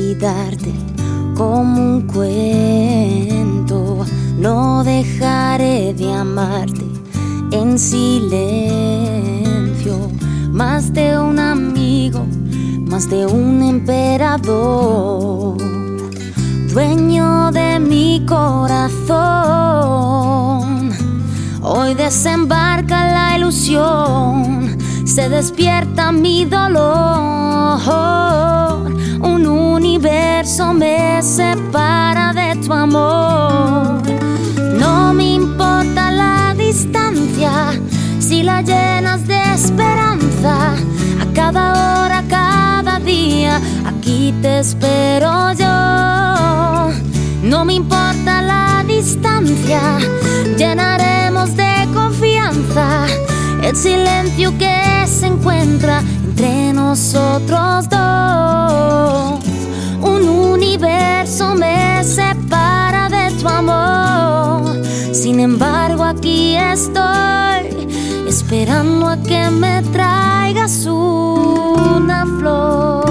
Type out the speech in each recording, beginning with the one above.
olvidarte como un cuento. No dejaré de amarte en silencio. Más de un amigo, más de un emperador, dueño de mi corazón. Hoy desembarca la ilusión, se despierta mi dolor. Un universo me separa de tu amor. No me importa la distancia si la llenas de esperanza. A cada hora, cada día, aquí te espero yo. No me importa la distancia, llenaremos de confianza el silencio que se encuentra entre nosotros dos. Un universo me separa de tu amor. Sin embargo, aquí estoy, esperando a que me traigas una flor.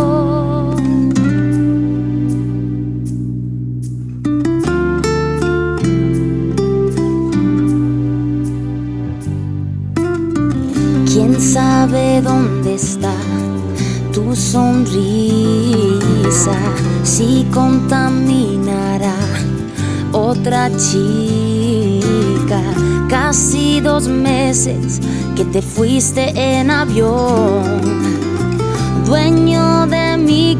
¿Quién sabe dónde está tu sonrisa? Si contaminará otra chica. Casi 2 meses que te fuiste en avión, dueño de mi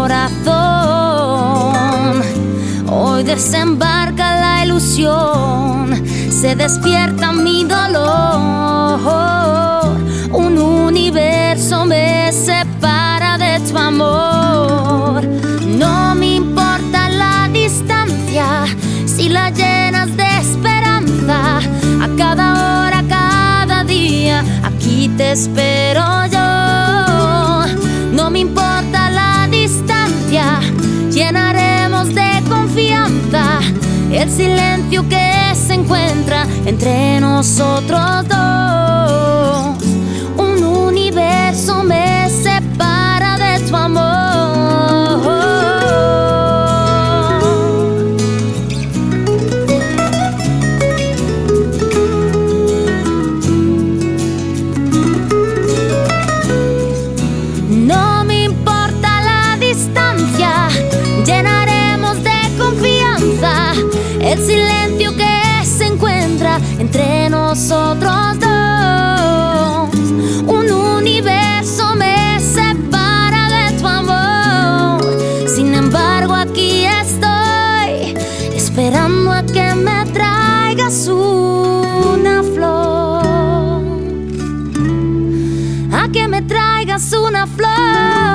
corazón. Hoy desembarca la ilusión, se despierta mi dolor. Un universo me separa de tu amor. No me importa la distancia si la llenas de esperanza. A cada hora, cada día, aquí te espero yo. No me importa la distancia, llenaremos de confianza el silencio que se encuentra entre nosotros dos. Un universo me separa de tu amor. No me importa la distancia, llenaremos de confianza el silencio que se encuentra entre nosotros dos. Un universo me separa de tu amor. Sin embargo, aquí estoy, esperando a que me traigas una flor. A que me traigas una flor.